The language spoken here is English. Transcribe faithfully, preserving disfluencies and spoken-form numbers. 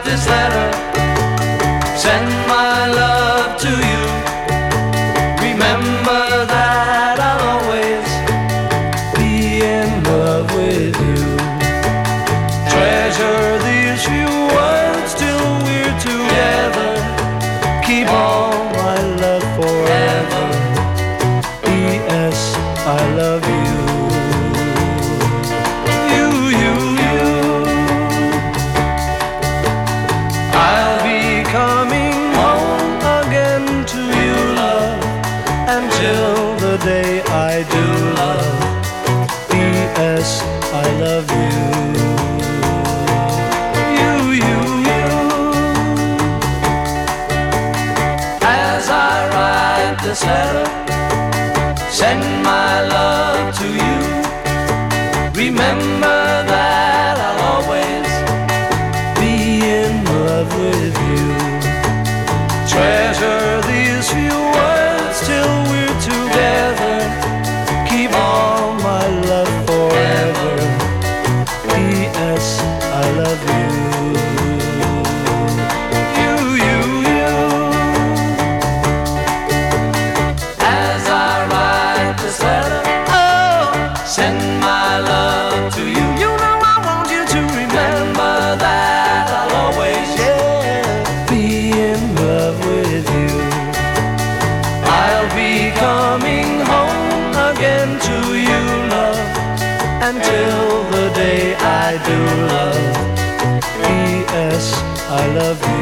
this letter, send my love to you. Remember that I'll always be in love with you. Treasure these few words till we're together. Keep all my love forever. P S I love you. You, you, you. I'll be coming home again to you, love, until the day I do, love. P S I love you. You, you, you. As I write this letter, send my love to you. Remember that I'll always be in love with you. Treasure these few words till we're together. Keep all my love forever. P S I love you. You, you, you. As I write this letter, oh, send my love to you. You know I want you to remember that I'll always, yeah, be in love with you. I'll be coming home again to you, love, until the day I do, love. P S I love you.